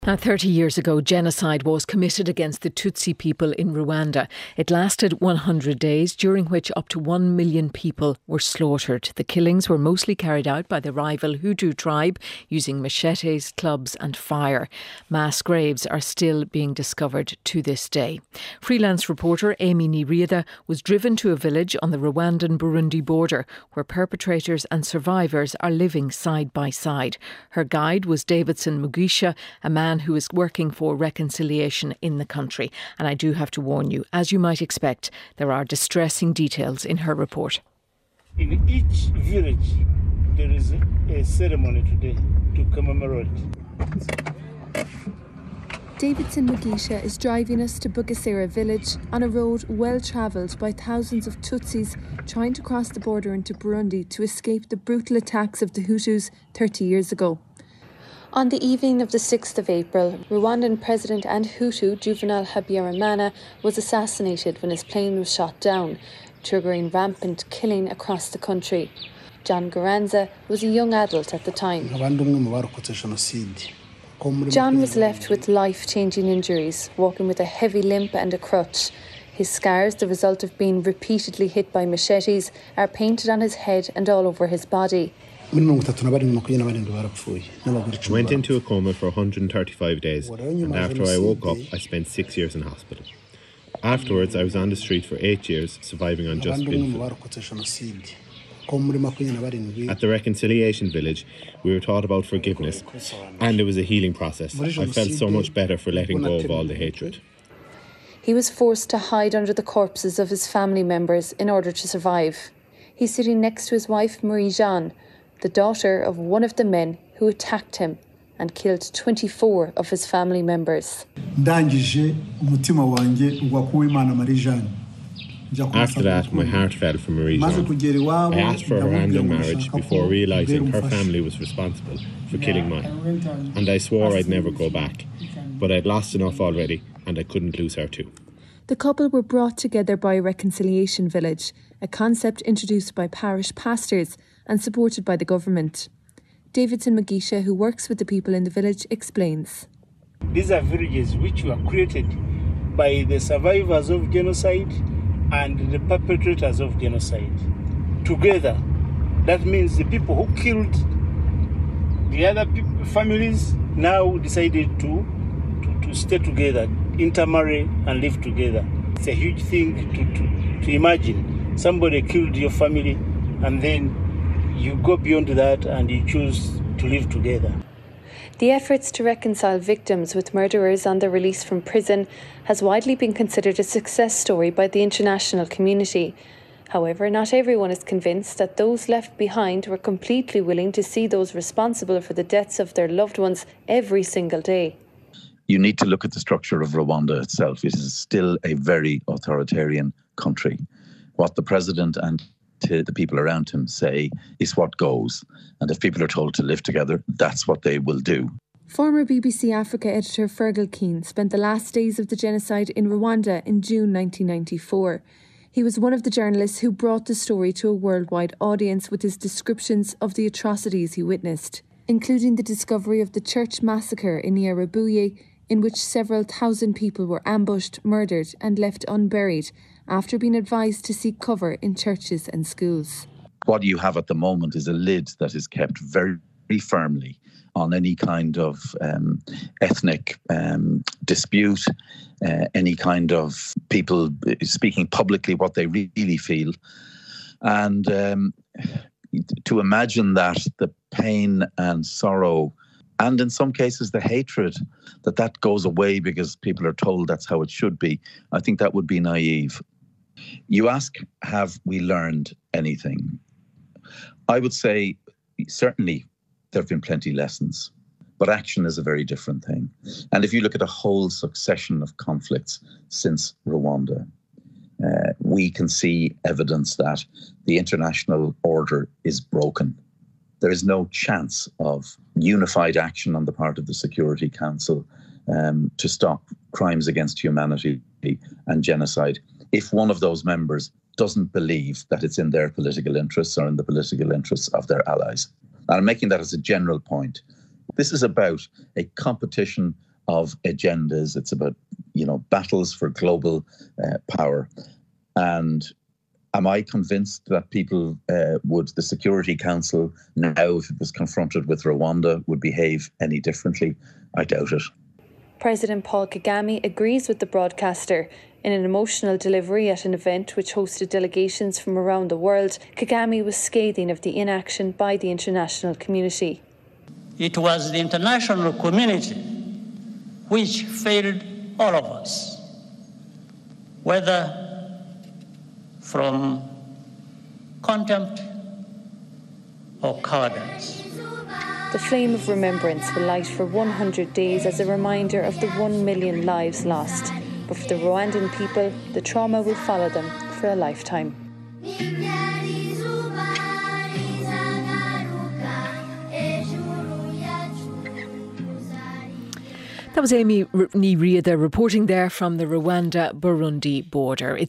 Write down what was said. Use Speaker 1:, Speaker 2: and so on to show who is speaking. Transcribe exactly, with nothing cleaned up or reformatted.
Speaker 1: Now, thirty years ago, genocide was committed against the Tutsi people in Rwanda. It lasted one hundred days, during which up to one million people were slaughtered. The killings were mostly carried out by the rival Hutu tribe using machetes, clubs and fire. Mass graves are still being discovered to this day. Freelance reporter Amy Niriada was driven to a village on the Rwandan-Burundi border where perpetrators and survivors are living side by side. Her guide was Davidson Mugisha, a man who is working for reconciliation in the country. And I do have to warn you, as you might expect, there are distressing details in her report.
Speaker 2: In each village, there is a ceremony today to commemorate.
Speaker 3: Davidson Mugisha is driving us to Bugesera village on a road well travelled by thousands of Tutsis trying to cross the border into Burundi to escape the brutal attacks of the Hutus thirty years ago. On the evening of the sixth of April, Rwandan President and Hutu Juvenal Habyarimana was assassinated when his plane was shot down, triggering rampant killing across the country. John Garanza was a young adult at the time. John was left with life-changing injuries, walking with a heavy limp and a crutch. His scars, the result of being repeatedly hit by machetes, are painted on his head and all over his body.
Speaker 4: I went into a coma for one hundred thirty-five days, and after I woke up, I spent six years in hospital. Afterwards, I was on the street for eight years, surviving on just bin food. At the Reconciliation Village, we were taught about forgiveness, and it was a healing process. I felt so much better for letting go of all the hatred.
Speaker 3: He was forced to hide under the corpses of his family members in order to survive. He's sitting next to his wife, Marie-Jeanne, the daughter of one of the men who attacked him and killed twenty-four of his family members.
Speaker 4: After that, my heart fell for Marie-Jeanne. I asked for her hand in marriage before realising her family was responsible for killing mine. And I swore I'd never go back. But I'd lost enough already, and I couldn't lose her too.
Speaker 3: The couple were brought together by Reconciliation Village, a concept introduced by parish pastors and supported by the government. Davidson Mugisha, who works with the people in the village, explains.
Speaker 2: These are villages which were created by the survivors of genocide and the perpetrators of genocide. Together, that means the people who killed the other people, families now decided to, to, to stay together, intermarry and live together. It's a huge thing to, to, to imagine. Somebody killed your family and then you go beyond that and you choose to live together.
Speaker 3: The efforts to reconcile victims with murderers on their release from prison has widely been considered a success story by the international community. However, not everyone is convinced that those left behind were completely willing to see those responsible for the deaths of their loved ones every single day.
Speaker 5: You need to look at the structure of Rwanda itself. It is still a very authoritarian country. What the president and to the people around him say is what goes. And if people are told to live together, that's what they will do.
Speaker 3: Former B B C Africa editor Fergal Keane spent the last days of the genocide in Rwanda in June nineteen ninety-four. He was one of the journalists who brought the story to a worldwide audience with his descriptions of the atrocities he witnessed, including the discovery of the church massacre in Nyarabuye, in which several thousand people were ambushed, murdered and left unburied after being advised to seek cover in churches and schools.
Speaker 5: What you have at the moment is a lid that is kept very, very firmly on any kind of um, ethnic um, dispute, uh, any kind of people speaking publicly what they really feel. And um, to imagine that the pain and sorrow and in some cases the hatred, that that goes away because people are told that's how it should be, I think that would be naive. You ask, have we learned anything? I would say certainly there have been plenty lessons, but action is a very different thing. And if you look at a whole succession of conflicts since Rwanda, uh, we can see evidence that the international order is broken. There is no chance of unified action on the part of the Security Council um, to stop crimes against humanity and genocide if one of those members doesn't believe that it's in their political interests or in the political interests of their allies. And I'm making that as a general point. This is about a competition of agendas. It's about, you know, battles for global uh, power. And am I convinced that people uh, would, the Security Council now, if it was confronted with Rwanda, would behave any differently? I doubt it.
Speaker 3: President Paul Kagame agrees with the broadcaster. In an emotional delivery at an event which hosted delegations from around the world, Kagame was scathing of the inaction by the international community.
Speaker 6: It was the international community which failed all of us, whether from contempt or cowardice.
Speaker 3: The flame of remembrance will light for one hundred days as a reminder of the one million lives lost. But for the Rwandan people, the trauma will follow them for a lifetime.
Speaker 1: That was Amy Ní Riada reporting there from the Rwanda-Burundi border. It's